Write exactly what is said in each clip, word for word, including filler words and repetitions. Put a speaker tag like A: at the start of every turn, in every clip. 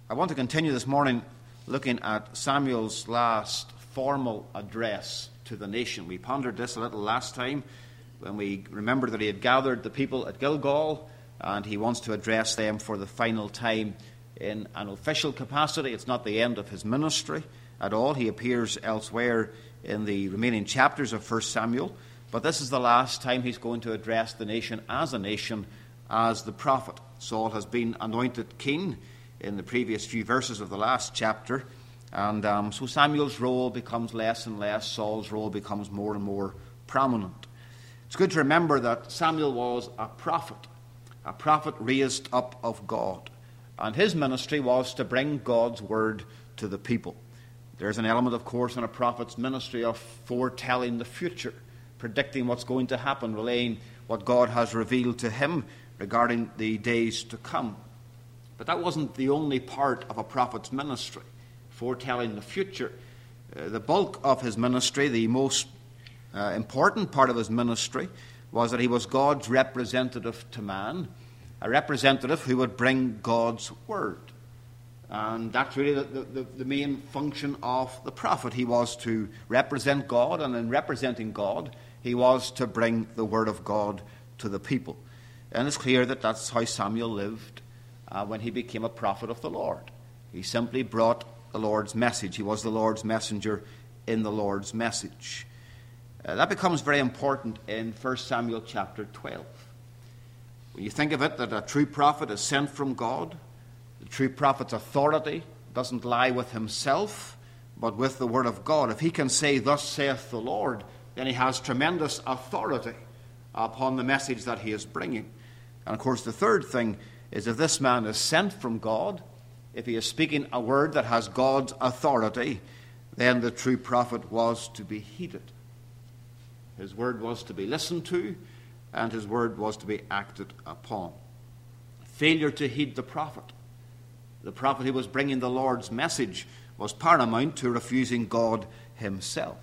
A: I want to continue this morning looking at Samuel's last formal address to the nation. We pondered this a little last time when we remembered that he had gathered the people at Gilgal, and he wants to address them for the final time in an official capacity. It's not the end of his ministry at all. He appears elsewhere in the remaining chapters of First Samuel, but this is the last time he's going to address the nation as a nation, as the prophet. Saul has been anointed king in the previous few verses of the last chapter, and um, so Samuel's role becomes less and less. Saul's role becomes more and more prominent. It's good to remember that Samuel was a prophet, a prophet raised up of God, and his ministry was to bring God's word to the people. There's an element, of course, in a prophet's ministry of foretelling the future, predicting what's going to happen, relaying what God has revealed to him regarding the days to come. But that wasn't the only part of a prophet's ministry, foretelling the future. Uh, the bulk of his ministry, the most uh, important part of his ministry, was that he was God's representative to man, a representative who would bring God's word. And that's really the, the, the main function of the prophet. He was to represent God, and in representing God, he was to bring the word of God to the people. And it's clear that that's how Samuel lived Uh, when he became a prophet of the Lord. He simply brought the Lord's message. He was the Lord's messenger in the Lord's message. Uh, that becomes very important in First Samuel chapter twelve. When you think of it, that a true prophet is sent from God, the true prophet's authority doesn't lie with himself, but with the word of God. If he can say, "Thus saith the Lord," then he has tremendous authority upon the message that he is bringing. And of course, the third thing is, if this man is sent from God, if he is speaking a word that has God's authority, then the true prophet was to be heeded. His word was to be listened to, and his word was to be acted upon. Failure to heed the prophet, the prophet who was bringing the Lord's message, was paramount to refusing God himself.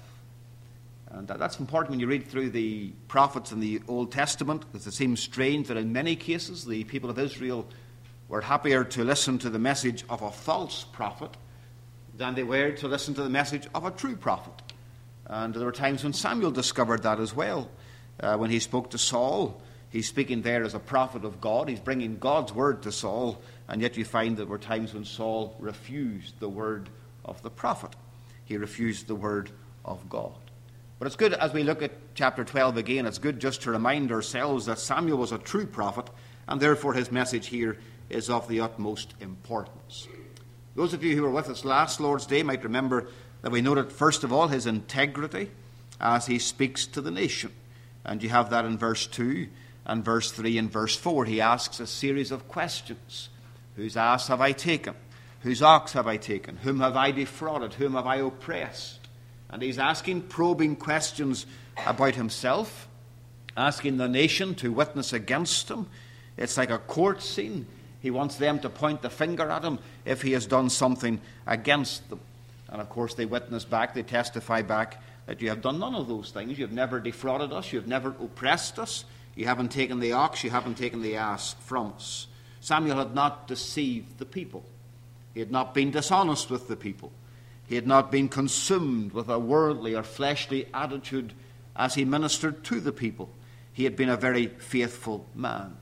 A: And that's important when you read through the prophets in the Old Testament, because it seems strange that in many cases the people of Israel were happier to listen to the message of a false prophet than they were to listen to the message of a true prophet. And there were times when Samuel discovered that as well. Uh, when he spoke to Saul, he's speaking there as a prophet of God. He's bringing God's word to Saul, and yet you find there were times when Saul refused the word of the prophet. He refused the word of God. But it's good, as we look at chapter twelve again, it's good just to remind ourselves that Samuel was a true prophet, and therefore his message here is of the utmost importance. Those of you who were with us last Lord's Day might remember that we noted, first of all, his integrity as he speaks to the nation. And you have that in verse two and verse three and verse four. He asks a series of questions. Whose ass have I taken? Whose ox have I taken? Whom have I defrauded? Whom have I oppressed? And he's asking probing questions about himself, asking the nation to witness against him. It's like a court scene. He wants them to point the finger at him if he has done something against them. And of course they witness back, they testify back that you have done none of those things. You have never defrauded us, you have never oppressed us, you haven't taken the ox, you haven't taken the ass from us. Samuel had not deceived the people. He had not been dishonest with the people. He had not been consumed with a worldly or fleshly attitude as he ministered to the people. He had been a very faithful man.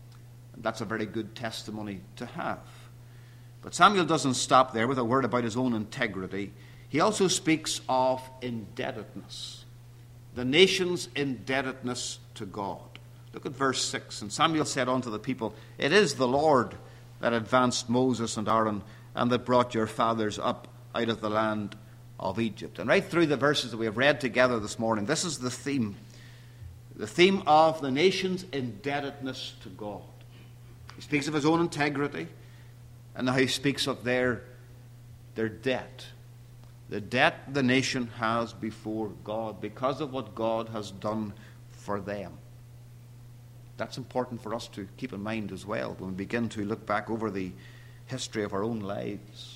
A: And that's a very good testimony to have. But Samuel doesn't stop there with a word about his own integrity. He also speaks of indebtedness, the nation's indebtedness to God. Look at verse six. And Samuel said unto the people, "It is the Lord that advanced Moses and Aaron, and that brought your fathers up out of the land of Egypt." And right through the verses that we have read together this morning, this is the theme. The theme of the nation's indebtedness to God. He speaks of his own integrity, and now he speaks of their, their debt. The debt the nation has before God because of what God has done for them. That's important for us to keep in mind as well when we begin to look back over the history of our own lives.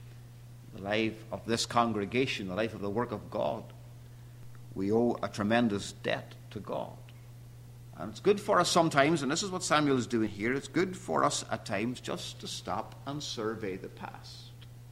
A: The life of this congregation, the life of the work of God. We owe a tremendous debt to God. And it's good for us sometimes, and this is what Samuel is doing here, it's good for us at times just to stop and survey the past.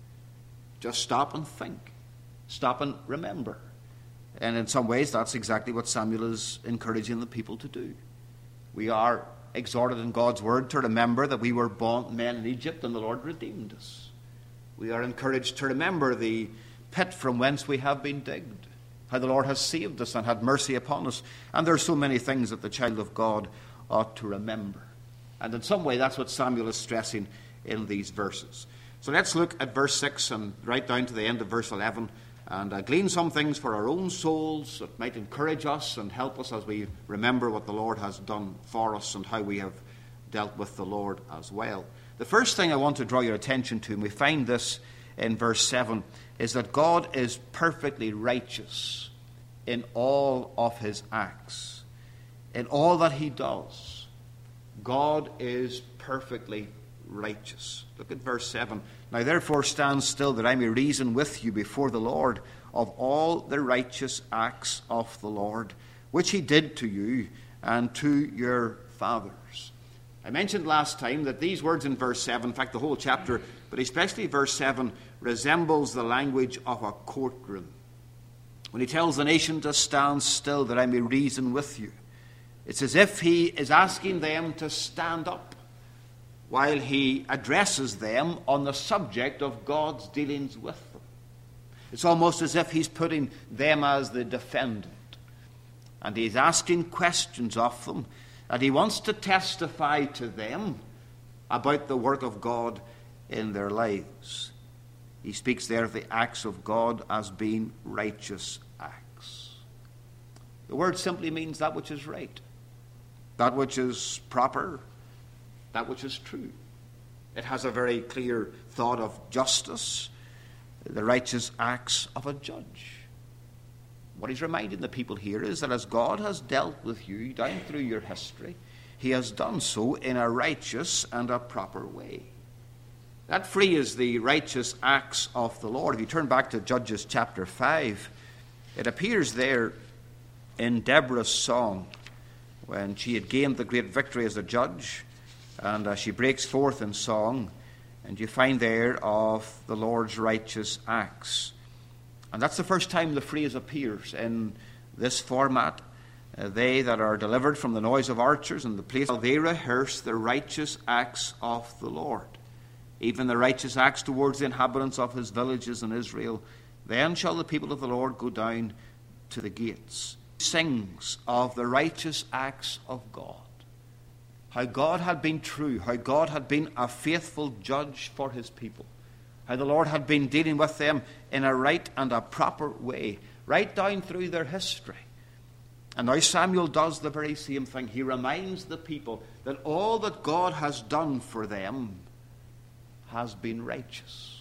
A: Just stop and think. Stop and remember. And in some ways, that's exactly what Samuel is encouraging the people to do. We are exhorted in God's word to remember that we were born men in Egypt and the Lord redeemed us. We are encouraged to remember the pit from whence we have been digged, how the Lord has saved us and had mercy upon us. And there are so many things that the child of God ought to remember. And in some way, that's what Samuel is stressing in these verses. So let's look at verse six and right down to the end of verse eleven and uh, glean some things for our own souls that might encourage us and help us as we remember what the Lord has done for us and how we have dealt with the Lord as well. The first thing I want to draw your attention to, and we find this in verse seven, is that God is perfectly righteous in all of his acts. In all that he does, God is perfectly righteous. Look at verse seven. Now therefore stand still, that I may reason with you before the Lord of all the righteous acts of the Lord, which he did to you and to your fathers. I mentioned last time that these words in verse seven, in fact the whole chapter, but especially verse seven, resembles the language of a courtroom. When he tells the nation to stand still, that I may reason with you, it's as if he is asking them to stand up while he addresses them on the subject of God's dealings with them. It's almost as if he's putting them as the defendant. And he's asking questions of them, and he wants to testify to them about the work of God in their lives. He speaks there of the acts of God as being righteous acts. The word simply means that which is right, that which is proper, that which is true. It has a very clear thought of justice, the righteous acts of a judge. What he's reminding the people here is that as God has dealt with you down through your history, he has done so in a righteous and a proper way. That phrase, the righteous acts of the Lord, if you turn back to Judges chapter five, it appears there in Deborah's song when she had gained the great victory as a judge. And uh, she breaks forth in song, and you find there of the Lord's righteous acts. And that's the first time the phrase appears in this format. Uh, they that are delivered from the noise of archers and the place, they rehearse the righteous acts of the Lord, even the righteous acts towards the inhabitants of his villages in Israel. Then shall the people of the Lord go down to the gates. He sings of the righteous acts of God. How God had been true, how God had been a faithful judge for his people, how the Lord had been dealing with them in a right and a proper way, right down through their history. And now Samuel does the very same thing. He reminds the people that all that God has done for them has been righteous.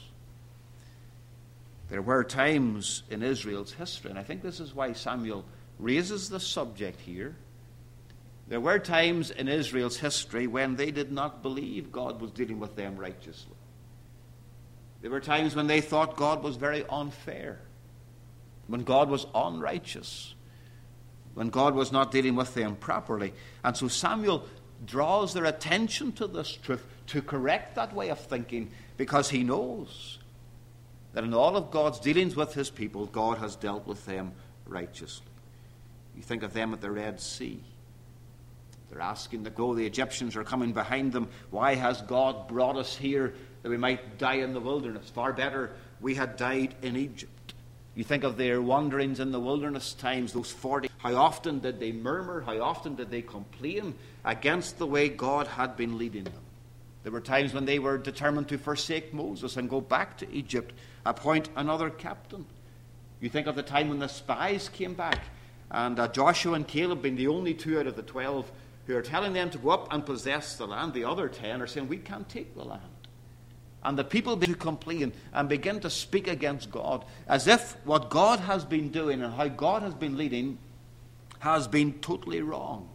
A: There were times in Israel's history, and I think this is why Samuel raises the subject here. There were times in Israel's history when they did not believe God was dealing with them righteously. There were times when they thought God was very unfair, when God was unrighteous, when God was not dealing with them properly. And so Samuel draws their attention to this truth to correct that way of thinking, because he knows that in all of God's dealings with his people, God has dealt with them righteously. You think of them at the Red Sea. They're asking to go. The Egyptians are coming behind them. Why has God brought us here that we might die in the wilderness? Far better we had died in Egypt. You think of their wanderings in the wilderness times, those forty. How often did they murmur? How often did they complain against the way God had been leading them? There were times when they were determined to forsake Moses and go back to Egypt, appoint another captain. You think of the time when the spies came back, and uh, Joshua and Caleb being the only two out of the twelve who are telling them to go up and possess the land. The other ten are saying, we can't take the land. And the people begin to complain and begin to speak against God, as if what God has been doing and how God has been leading has been totally wrong.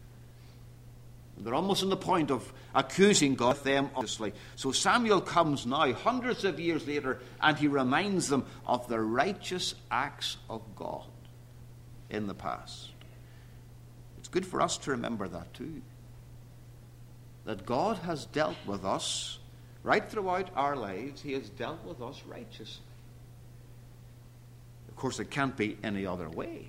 A: They're almost on the point of accusing God of them honestly. So Samuel comes now, hundreds of years later, and he reminds them of the righteous acts of God in the past. It's good for us to remember that too. That God has dealt with us right throughout our lives. He has dealt with us righteously. Of course, it can't be any other way.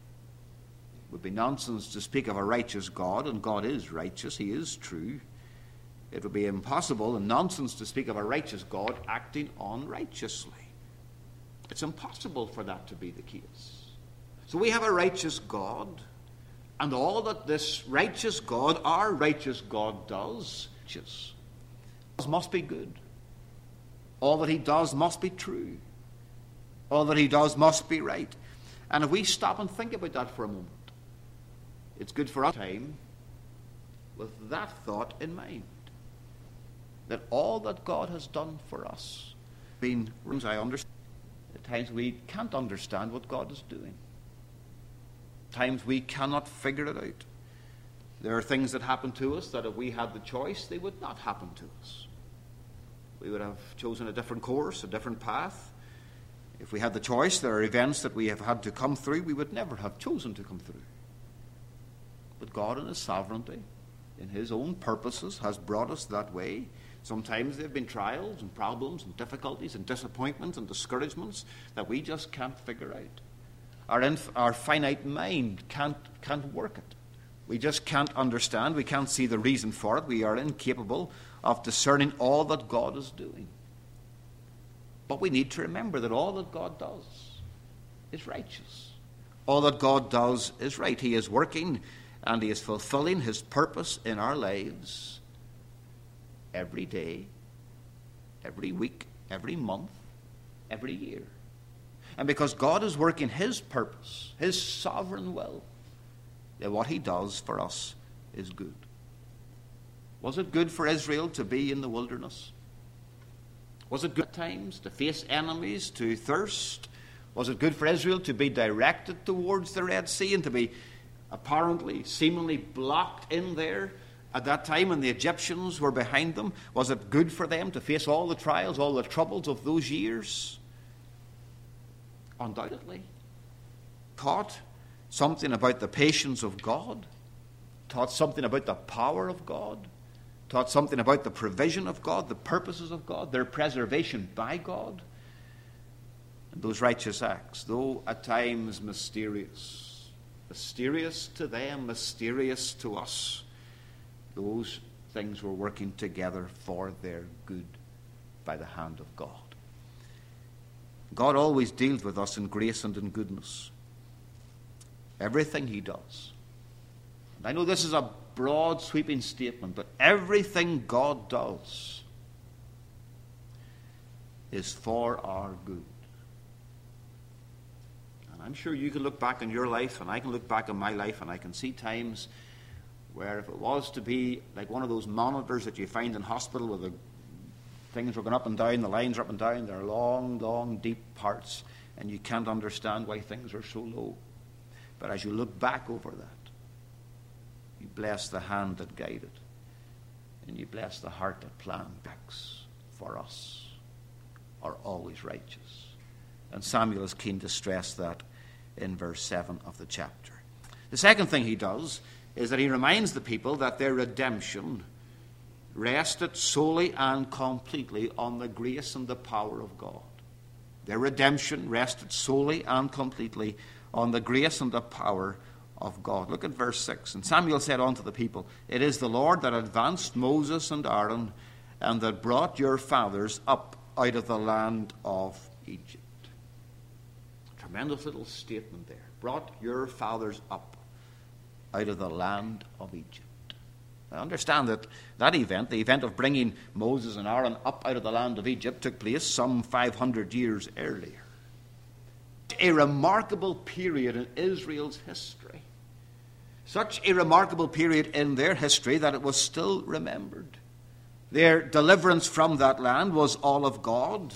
A: It would be nonsense to speak of a righteous God, and God is righteous. He is true. It would be impossible and nonsense to speak of a righteous God acting unrighteously. It's impossible for that to be the case. So we have a righteous God, and all that this righteous God, our righteous God, does, just must be good. All that he does must be true. All that he does must be right. And if we stop and think about that for a moment, it's good for us time with that thought in mind. That all that God has done for us, being, I understand, at times we can't understand what God is doing. At times we cannot figure it out. There are things that happen to us that if we had the choice, they would not happen to us. We would have chosen a different course, a different path. If we had the choice, there are events that we have had to come through we would never have chosen to come through. But God in his sovereignty, in his own purposes, has brought us that way. Sometimes there have been trials and problems and difficulties and disappointments and discouragements that we just can't figure out. Our, inf- our finite mind can't, can't work it. We just can't understand. We can't see the reason for it. We are incapable of discerning all that God is doing. But we need to remember that all that God does is righteous. All that God does is right. He is working and he is fulfilling his purpose in our lives every day, every week, every month, every year. And because God is working his purpose, his sovereign will, then what he does for us is good. Was it good for Israel to be in the wilderness? Was it good at times to face enemies, to thirst? Was it good for Israel to be directed towards the Red Sea and to be apparently, seemingly blocked in there at that time when the Egyptians were behind them? Was it good for them to face all the trials, all the troubles of those years? Undoubtedly. Taught something about the patience of God, taught something about the power of God, taught something about the provision of God, the purposes of God, their preservation by God. And those righteous acts, though at times mysterious, mysterious to them, mysterious to us, those things were working together for their good by the hand of God. God always deals with us in grace and in goodness. Everything he does. And I know this is a broad, sweeping statement, but everything God does is for our good. And I'm sure you can look back on your life, and I can look back on my life, and I can see times where if it was to be like one of those monitors that you find in hospital where the things are going up and down, the lines are up and down, there are long, long, deep parts, and you can't understand why things are so low. But as you look back over that, you bless the hand that guided, and you bless the heart that planned. Backs for us are always righteous. And Samuel is keen to stress that in verse seven of the chapter. The second thing he does is that he reminds the people that their redemption rested solely and completely on the grace and the power of God. Their redemption rested solely and completely on the grace and the power of God. Look at verse six. And Samuel said unto the people, It is the Lord that advanced Moses and Aaron, and that brought your fathers up out of the land of Egypt. Tremendous little statement there. Brought your fathers up out of the land of Egypt. I understand that that event, the event of bringing Moses and Aaron up out of the land of Egypt, took place some five hundred years earlier. A remarkable period in Israel's history. Such a remarkable period in their history that it was still remembered. Their deliverance from that land was all of God.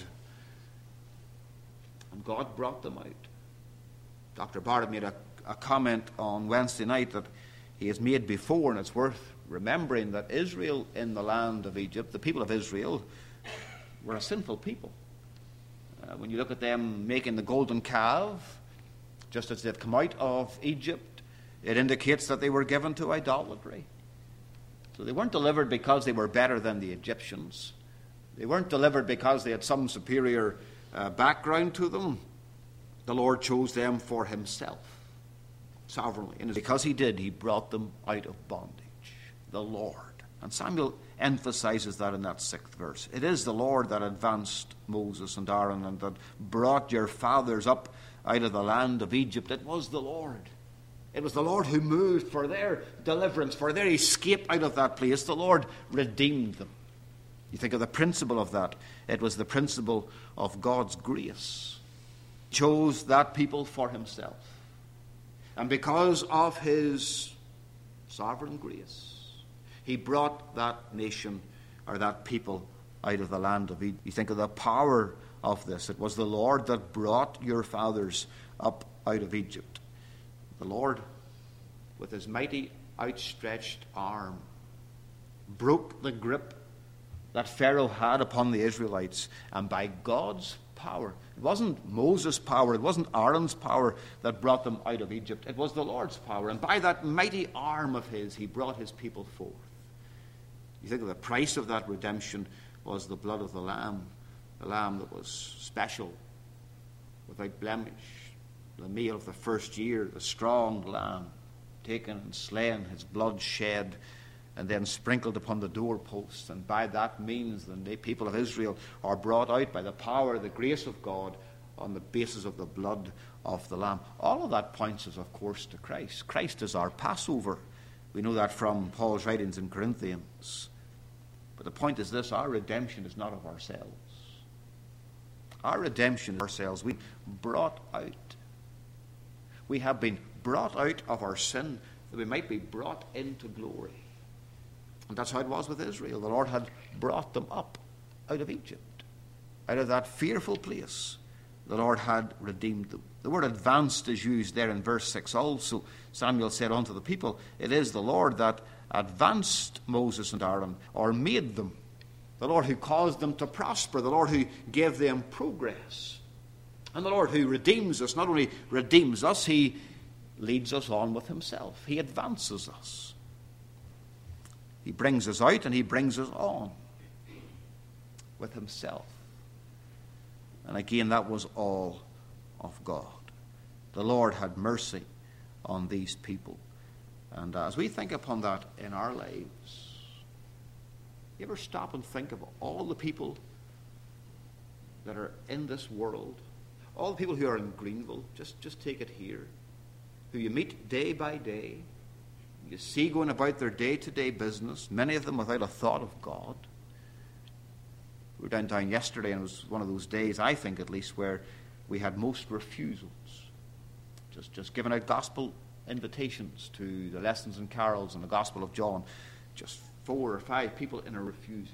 A: And God brought them out. Doctor Barrett made a, a comment on Wednesday night that he has made before, and it's worth remembering that Israel in the land of Egypt, the people of Israel, were a sinful people. Uh, when you look at them making the golden calf, just as they'd come out of Egypt, It indicates that they were given to idolatry. So they weren't delivered because they were better than the Egyptians. They weren't delivered because they had some superior uh, background to them. The Lord chose them for himself, sovereignly. And because he did, he brought them out of bondage. The Lord. And Samuel emphasizes that in that sixth verse. It is the Lord that advanced Moses and Aaron and that brought your fathers up out of the land of Egypt. It was the Lord. It was the Lord who moved for their deliverance, for their escape out of that place. The Lord redeemed them. You think of the principle of that. It was the principle of God's grace. He chose that people for himself. And because of his sovereign grace, he brought that nation or that people out of the land of Egypt. You think of the power of this. It was the Lord that brought your fathers up out of Egypt. The Lord, with his mighty outstretched arm, broke the grip that Pharaoh had upon the Israelites, and by God's power, it wasn't Moses' power, it wasn't Aaron's power that brought them out of Egypt, it was the Lord's power, and by that mighty arm of his, he brought his people forth. You think of the price of that redemption was the blood of the Lamb, the Lamb that was special, without blemish, the meal of the first year, the strong lamb, taken and slain, his blood shed, and then sprinkled upon the doorposts. And by that means, the people of Israel are brought out by the power, the grace of God, on the basis of the blood of the Lamb. All of that points us, of course, to Christ. Christ is our Passover. We know that from Paul's writings in Corinthians. But the point is this: our redemption is not of ourselves. Our redemption is ourselves. We brought out. We have been brought out of our sin that we might be brought into glory. And that's how it was with Israel. The Lord had brought them up out of Egypt, out of that fearful place. The Lord had redeemed them. The word advanced is used there in verse six also. Samuel said unto the people, it is the Lord that advanced Moses and Aaron, or made them. The Lord who caused them to prosper. The Lord who gave them progress. And the Lord who redeems us, not only redeems us, he leads us on with himself. He advances us. He brings us out and he brings us on with himself. And again, that was all of God. The Lord had mercy on these people. And as we think upon that in our lives, you ever stop and think of all the people that are in this world, all the people who are in Greenville, just, just take it here, who you meet day by day, you see going about their day-to-day business, many of them without a thought of God. We were downtown yesterday, and it was one of those days, I think at least, where we had most refusals. Just, just giving out gospel invitations to the lessons and carols and the Gospel of John. Just four or five people in a refusing.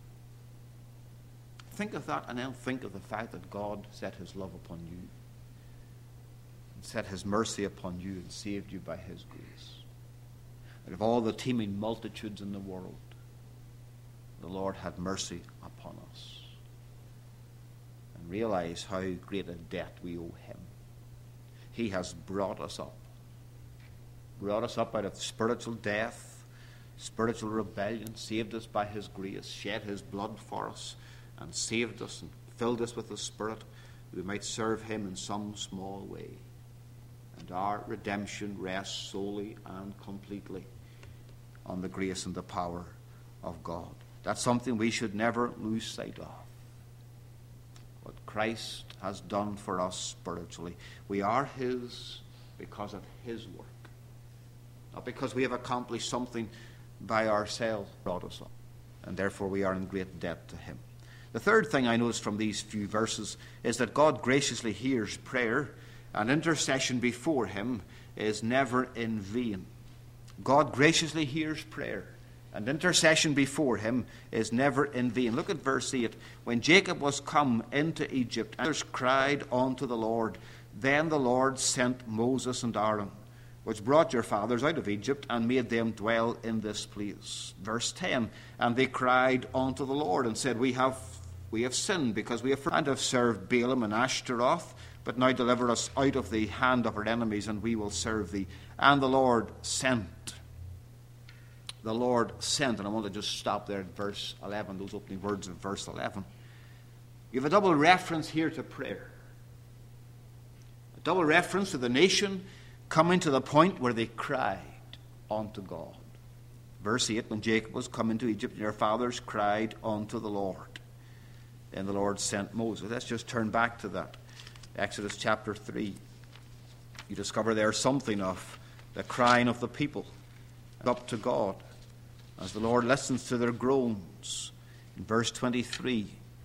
A: Think of that, and then think of the fact that God set his love upon you, and set his mercy upon you, and saved you by his grace. Out of all the teeming multitudes in the world, the Lord had mercy upon us. And realize how great a debt we owe him. He has brought us up. Brought us up out of spiritual death, spiritual rebellion, saved us by his grace, shed his blood for us, and saved us and filled us with the Spirit, that we might serve him in some small way. And our redemption rests solely and completely on the grace and the power of God. That's something we should never lose sight of. What Christ has done for us spiritually. We are his because of his work. Not because we have accomplished something by ourselves, brought us up. And therefore we are in great debt to him. The third thing I notice from these few verses is that God graciously hears prayer, and intercession before him is never in vain. God graciously hears prayer, and intercession before him is never in vain. Look at verse eight. When Jacob was come into Egypt, others cried unto the Lord. Then the Lord sent Moses and Aaron, which brought your fathers out of Egypt, and made them dwell in this place. Verse ten. And they cried unto the Lord, and said, We have we have sinned, because we have and have served Balaam and Ashtaroth. But but now deliver us out of the hand of our enemies, and we will serve thee. And the Lord sent. The Lord sent. And I want to just stop there at verse eleven, those opening words of verse eleven. You have a double reference here to prayer. A double reference to the nation coming to the point where they cried unto God. Verse eight, when Jacob was come into Egypt, and their fathers cried unto the Lord. Then the Lord sent Moses. Let's just turn back to that. Exodus chapter three. You discover there something of the crying of the people up to God as the Lord listens to their groans. In verse twenty-three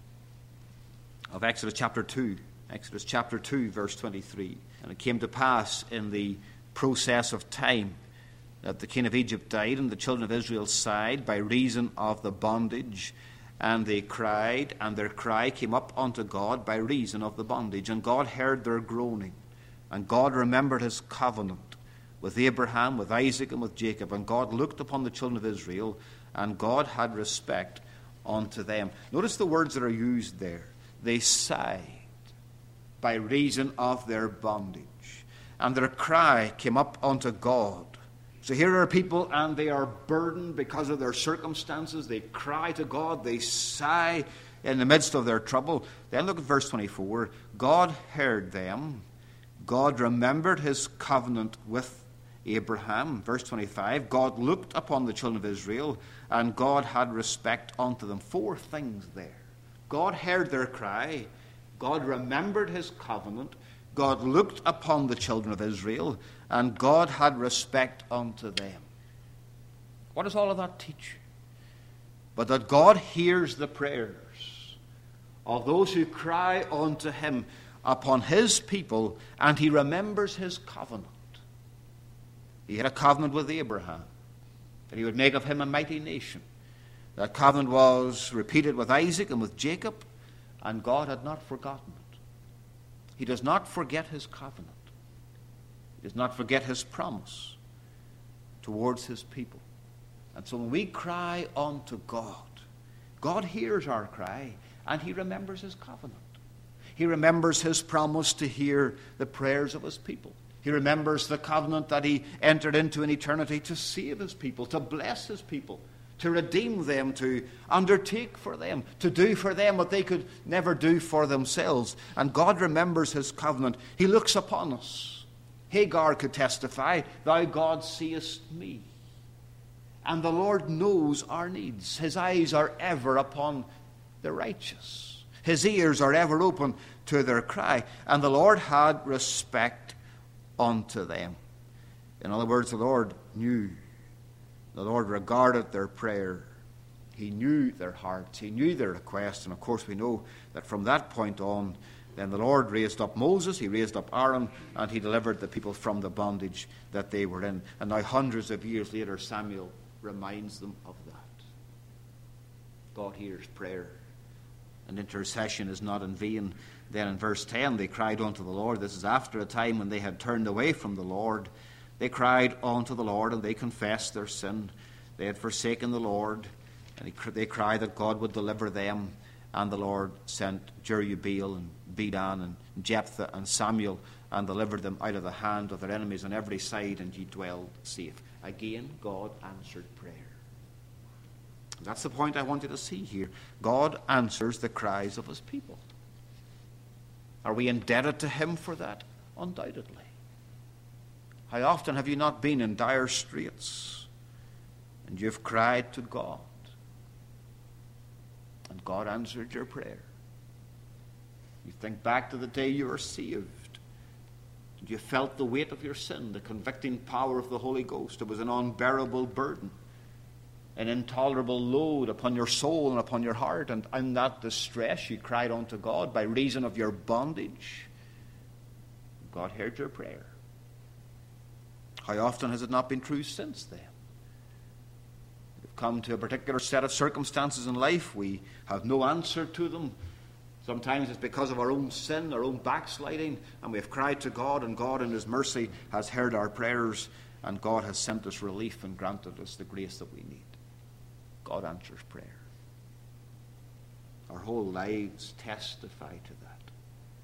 A: of Exodus chapter two. Exodus chapter two, verse twenty-three. And it came to pass in the process of time that the king of Egypt died, and the children of Israel sighed by reason of the bondage. And they cried, and their cry came up unto God by reason of the bondage. And God heard their groaning. And God remembered his covenant with Abraham, with Isaac, and with Jacob. And God looked upon the children of Israel, and God had respect unto them. Notice the words that are used there. They sighed by reason of their bondage. And their cry came up unto God. So here are people, and they are burdened because of their circumstances. They cry to God. They sigh in the midst of their trouble. Then look at verse twenty-four. God heard them. God remembered his covenant with Abraham. Verse twenty-five. God looked upon the children of Israel, and God had respect unto them. Four things there. God heard their cry. God remembered his covenant. God looked upon the children of Israel, and God had respect unto them. What does all of that teach you? But that God hears the prayers of those who cry unto him upon his people, and he remembers his covenant. He had a covenant with Abraham, that he would make of him a mighty nation. That covenant was repeated with Isaac and with Jacob, and God had not forgotten it. He does not forget his covenant. He does not forget his promise towards his people. And so when we cry unto God, God hears our cry, and he remembers his covenant. He remembers his promise to hear the prayers of his people. He remembers the covenant that he entered into in eternity to save his people, to bless his people, to redeem them, to undertake for them, to do for them what they could never do for themselves. And God remembers his covenant. He looks upon us. Hagar could testify, thou God seest me. And the Lord knows our needs. His eyes are ever upon the righteous. His ears are ever open to their cry. And the Lord had respect unto them. In other words, the Lord knew. The Lord regarded their prayer. He knew their hearts. He knew their requests. And of course we know that from that point on, then the Lord raised up Moses, he raised up Aaron, and he delivered the people from the bondage that they were in. And now hundreds of years later, Samuel reminds them of that. God hears prayer. And intercession is not in vain. Then in verse ten, they cried unto the Lord. This is after a time when they had turned away from the Lord. They cried unto the Lord, and they confessed their sin. They had forsaken the Lord, and they cried that God would deliver them. And the Lord sent Jerubbaal and Bedan and Jephthah and Samuel, and delivered them out of the hand of their enemies on every side, and ye dwelled safe. Again, God answered prayer. That's the point I want you to see here. God answers the cries of his people. Are we indebted to him for that? Undoubtedly. How often have you not been in dire straits and you've cried to God and God answered your prayer? You think back to the day you were saved and you felt the weight of your sin, the convicting power of the Holy Ghost. It was an unbearable burden, an intolerable load upon your soul and upon your heart, and in that distress you cried unto God by reason of your bondage. God heard your prayer. How often has it not been true since then? We've come to a particular set of circumstances in life. We have no answer to them. Sometimes it's because of our own sin, our own backsliding, and we have cried to God, and God in his mercy has heard our prayers, and God has sent us relief and granted us the grace that we need. God answers prayer. Our whole lives testify to that.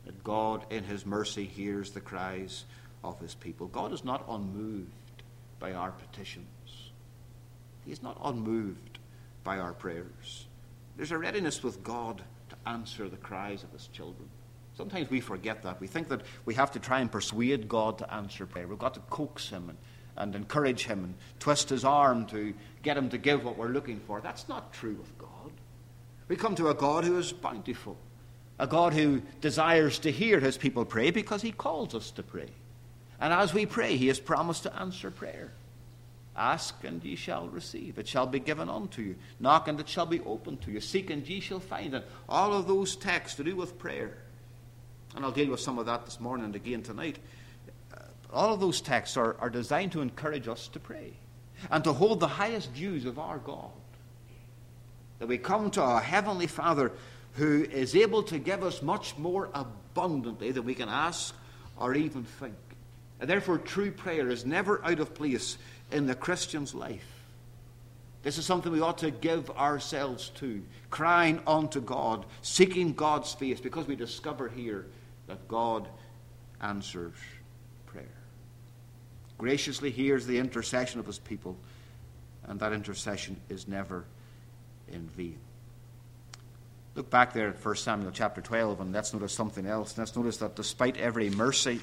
A: that God in his mercy hears the cries of his people. God is not unmoved by our petitions. He is not unmoved by our prayers. There's a readiness with God to answer the cries of his children. Sometimes we forget that. We think that we have to try and persuade God to answer prayer. We've got to coax him and, and encourage him and twist his arm to get him to give what we're looking for. That's not true with God. We come to a God who is bountiful, a God who desires to hear his people pray because he calls us to pray. And as we pray, he has promised to answer prayer. Ask, and ye shall receive. It shall be given unto you. Knock, and it shall be opened to you. Seek, and ye shall find. And all of those texts to do with prayer. And I'll deal with some of that this morning and again tonight. Uh, all of those texts are, are designed to encourage us to pray and to hold the highest views of our God. That we come to our Heavenly Father who is able to give us much more abundantly than we can ask or even think. And therefore, true prayer is never out of place in the Christian's life. This is something we ought to give ourselves to, crying unto God, seeking God's face, because we discover here that God answers prayer. Graciously hears the intercession of his people, and that intercession is never in vain. Look back there at First Samuel chapter twelve, and let's notice something else. Let's notice that despite every mercy,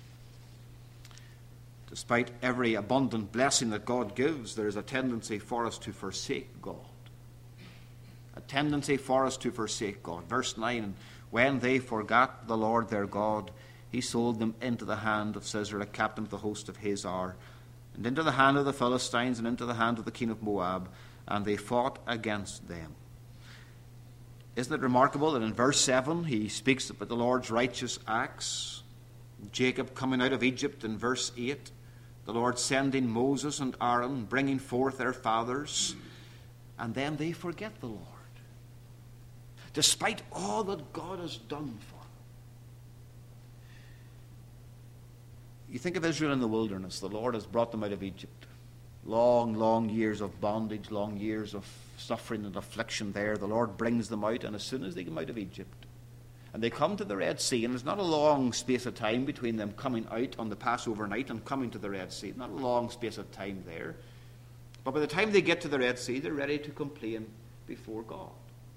A: despite every abundant blessing that God gives, there is a tendency for us to forsake God. A tendency for us to forsake God. Verse nine, when they forgot the Lord their God, he sold them into the hand of Sisera, captain of the host of Hazar, and into the hand of the Philistines, and into the hand of the king of Moab, and they fought against them. Isn't it remarkable that in verse seven he speaks about the Lord's righteous acts? Jacob coming out of Egypt in verse eight, the Lord sending Moses and Aaron, bringing forth their fathers, and then they forget the Lord. Despite all that God has done for them. You think of Israel in the wilderness. The Lord has brought them out of Egypt. Long, long years of bondage, long years of suffering and affliction there. The Lord brings them out, and as soon as they come out of Egypt, and they come to the Red Sea, and there's not a long space of time between them coming out on the Passover night and coming to the Red Sea. Not a long space of time there. But by the time they get to the Red Sea, they're ready to complain before God.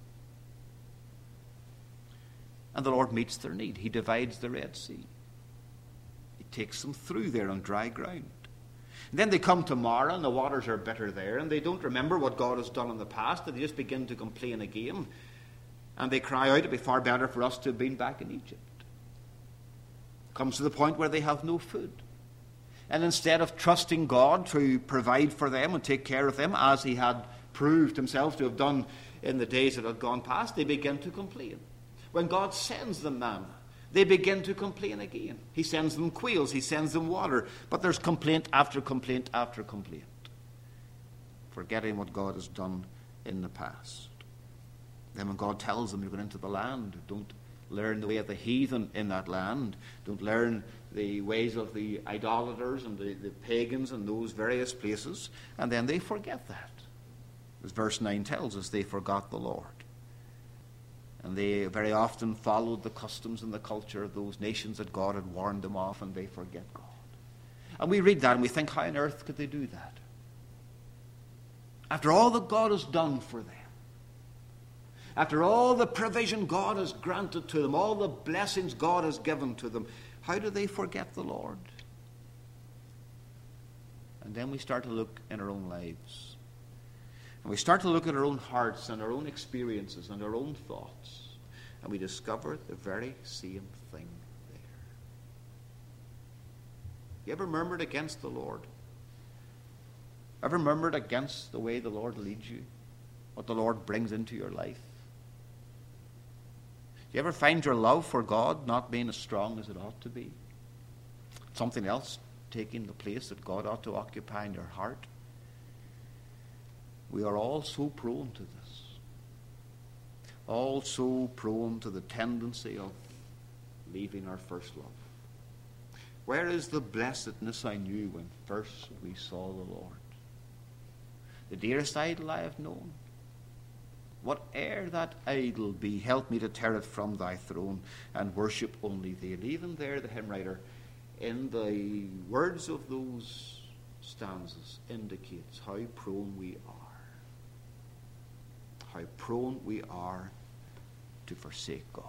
A: And the Lord meets their need. He divides the Red Sea. He takes them through there on dry ground. And then they come to Marah, and the waters are bitter there, and they don't remember what God has done in the past, and they just begin to complain again. And they cry out, it'd be far better for us to have been back in Egypt. Comes to the point where they have no food. And instead of trusting God to provide for them and take care of them, as he had proved himself to have done in the days that had gone past, they begin to complain. When God sends them manna, they begin to complain again. He sends them quails, he sends them water, but there's complaint after complaint after complaint, forgetting what God has done in the past. Then when God tells them, you're going into the land, don't learn the way of the heathen in that land. Don't learn the ways of the idolaters and the, the pagans in those various places. And then they forget that. As verse nine tells us, they forgot the Lord. And they very often followed the customs and the culture of those nations that God had warned them off, and they forget God. And we read that and we think, how on earth could they do that? After all that God has done for them, after all the provision God has granted to them, all the blessings God has given to them, how do they forget the Lord? And then we start to look in our own lives. And we start to look at our own hearts and our own experiences and our own thoughts. And we discover the very same thing there. You ever murmured against the Lord? Ever murmured against the way the Lord leads you? What the Lord brings into your life? Do you ever find your love for God not being as strong as it ought to be? Something else taking the place that God ought to occupy in your heart? We are all so prone to this. All so prone to the tendency of leaving our first love. Where is the blessedness I knew when first we saw the Lord? The dearest idol I have known. whate'er that idol be, help me to tear it from thy throne and worship only thee. And even there, the hymn writer, in the words of those stanzas, indicates how prone we are. How prone we are to forsake God.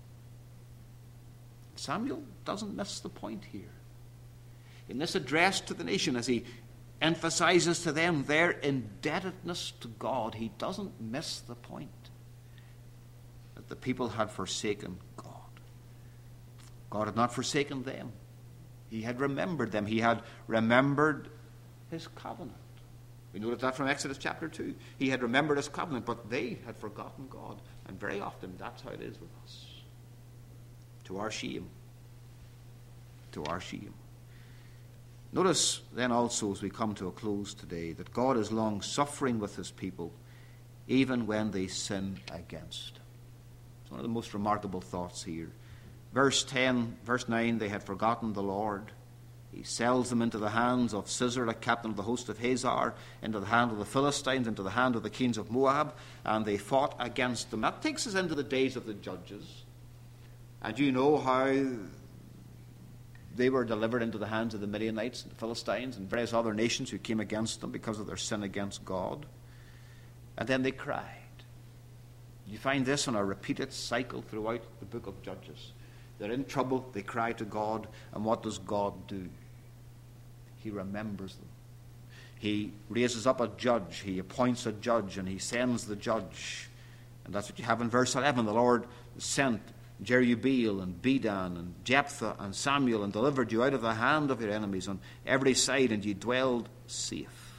A: Samuel doesn't miss the point here. In this address to the nation, as he emphasizes to them their indebtedness to God, he doesn't miss the point that the people had forsaken God. God had not forsaken them. He had remembered them. He had remembered his covenant. We noted that from Exodus chapter two. He had remembered his covenant, but they had forgotten God. And very often that's how it is with us. To our shame. To our shame. Notice then also, as we come to a close today, that God is long suffering with his people, even when they sin against him. It's one of the most remarkable thoughts here. Verse ten, verse nine, they had forgotten the Lord. He sells them into the hands of Sisera, captain of the host of Hazar, into the hand of the Philistines, into the hand of the kings of Moab, and they fought against them. That takes us into the days of the judges. And you know how they were delivered into the hands of the Midianites and the Philistines and various other nations who came against them because of their sin against God. And then they cried. You find this on a repeated cycle throughout the book of Judges. They're in trouble, they cry to God, and what does God do? He remembers them. He raises up a judge, he appoints a judge, and he sends the judge. And that's what you have in verse eleven. The Lord sent Jerubbaal and Bedan and Jephthah and Samuel and delivered you out of the hand of your enemies on every side, and you dwelled safe.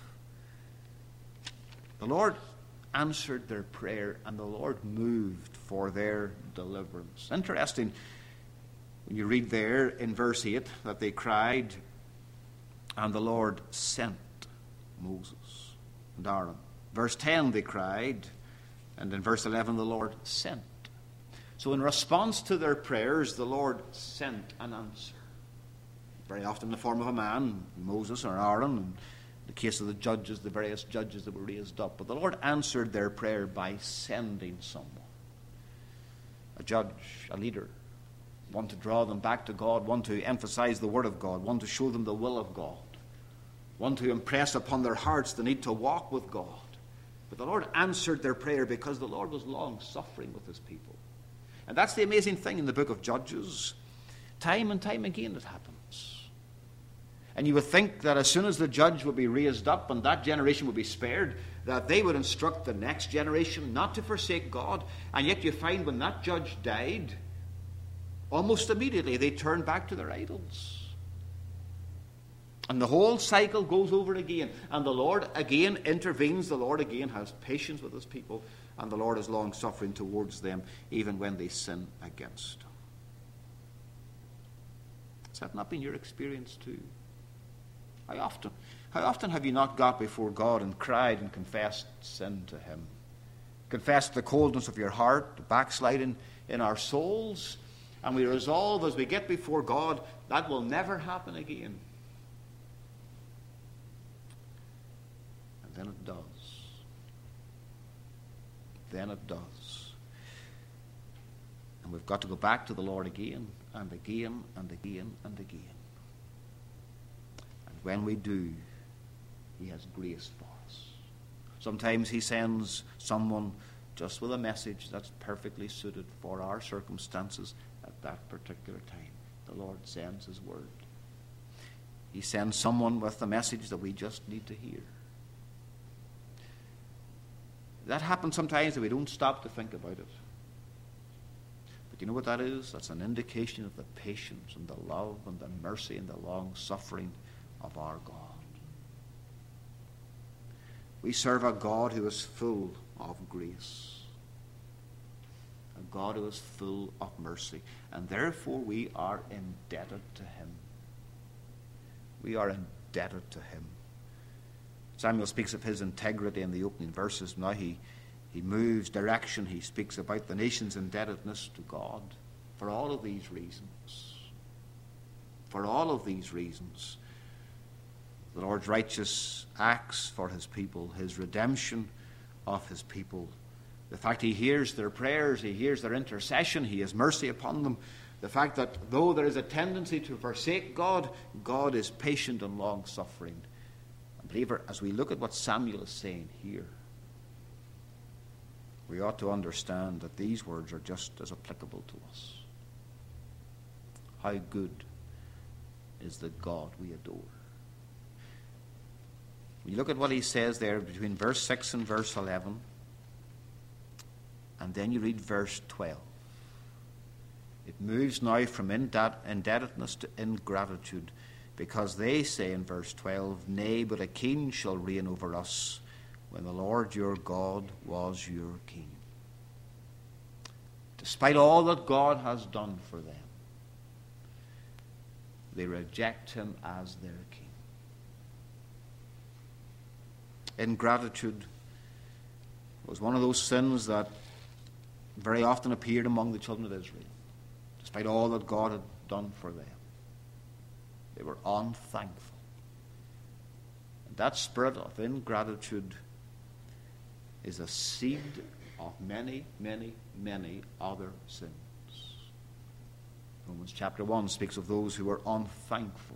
A: The Lord answered their prayer, and the Lord moved for their deliverance. Interesting, when you read there in verse eight that they cried, and the Lord sent Moses and Aaron. Verse ten they cried, and in verse eleven the Lord sent. So in response to their prayers, the Lord sent an answer. Very often in the form of a man, Moses or Aaron, and in the case of the judges, the various judges that were raised up. But the Lord answered their prayer by sending someone. A judge, a leader, one to draw them back to God, one to emphasize the Word of God, one to show them the will of God, one to impress upon their hearts the need to walk with God. But the Lord answered their prayer because the Lord was long-suffering with his people. And that's the amazing thing in the book of Judges. Time and time again it happens. And you would think that as soon as the judge would be raised up and that generation would be spared, that they would instruct the next generation not to forsake God. And yet you find when that judge died, almost immediately they turned back to their idols. And the whole cycle goes over again. And the Lord again intervenes. The Lord again has patience with his people. And the Lord is long-suffering towards them, even when they sin against him. Has that not been your experience too? How often? How often have you not got before God and cried and confessed sin to him? Confessed the coldness of your heart, the backsliding in our souls, and we resolve as we get before God, that will never happen again. And then it does. Then it does. And we've got to go back to the Lord again and again and again and again. And when we do, he has grace for us. Sometimes he sends someone just with a message that's perfectly suited for our circumstances at that particular time. The Lord sends his word. He sends someone with a message that we just need to hear. That happens sometimes that we don't stop to think about it. But you know what that is? That's an indication of the patience and the love and the mercy and the long-suffering of our God. We serve a God who is full of grace. A God who is full of mercy. And therefore we are indebted to him. We are indebted to him. Samuel speaks of his integrity in the opening verses. Now he, he moves direction. He speaks about the nation's indebtedness to God. For all of these reasons, for all of these reasons, the Lord's righteous acts for his people, his redemption of his people, The fact he hears their prayers, he hears their intercession, he has mercy upon them. The fact that though there is a tendency to forsake God, God is patient and long-suffering. And believer, as we look at what Samuel is saying here, we ought to understand that these words are just as applicable to us. How good is the God we adore. You look at what he says there between verse six and verse eleven, and then you read verse twelve. It moves now from indebtedness to ingratitude, because they say in verse twelve, "Nay, but a king shall reign over us, when the Lord your God was your king." Despite all that God has done for them, they reject him as their king. Ingratitude was one of those sins that very often appeared among the children of Israel. Despite all that God had done for them, they were unthankful. And that spirit of ingratitude is a seed of many, many, many other sins. Romans chapter one speaks of those who are unthankful.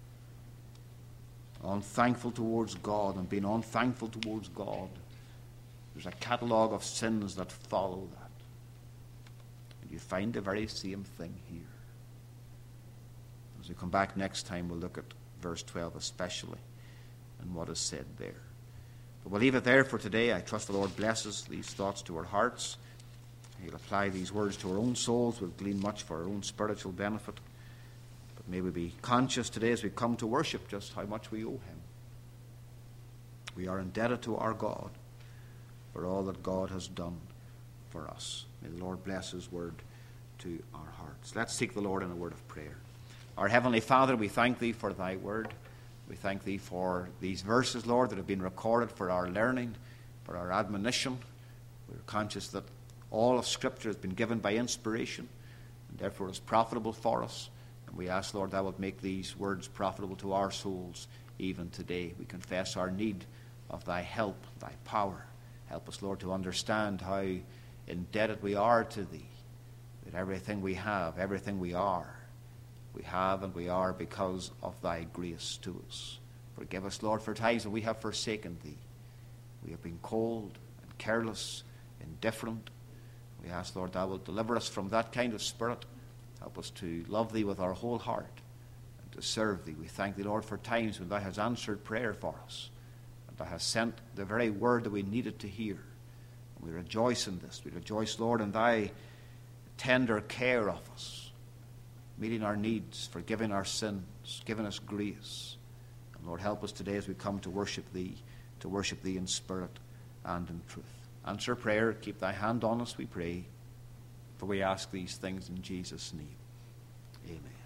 A: Unthankful towards God, and being unthankful towards God, there's a catalogue of sins that follow that. And you find the very same thing here. As we come back next time, we'll look at verse twelve especially, and what is said there. But we'll leave it there for today. I trust the Lord blesses these thoughts to our hearts. He'll apply these words to our own souls. We'll glean much for our own spiritual benefit. But may we be conscious today as we come to worship just how much we owe him. We are indebted to our God for all that God has done for us. May the Lord bless his word to our hearts. Let's seek the Lord in a word of prayer. Our Heavenly Father, we thank thee for thy word. We thank thee for these verses, Lord, that have been recorded for our learning, for our admonition. We're conscious that all of Scripture has been given by inspiration, and therefore is profitable for us. And we ask, Lord, thou wilt make these words profitable to our souls even today. We confess our need of thy help, thy power. Help us, Lord, to understand how indebted we are to thee, that everything we have, everything we are, we have and we are because of thy grace to us. Forgive us, Lord, for times that we have forsaken thee. We have been cold and careless, indifferent. We ask, Lord, thou wilt deliver us from that kind of spirit. Help us to love thee with our whole heart and to serve thee. We thank thee, Lord, for times when thou hast answered prayer for us, and thou hast sent the very word that we needed to hear. And we rejoice in this. We rejoice, Lord, in thy tender care of us, meeting our needs, forgiving our sins, giving us grace. And Lord, help us today as we come to worship thee, to worship thee in spirit and in truth. Answer prayer, keep thy hand on us, we pray. For we ask these things in Jesus' name. Amen.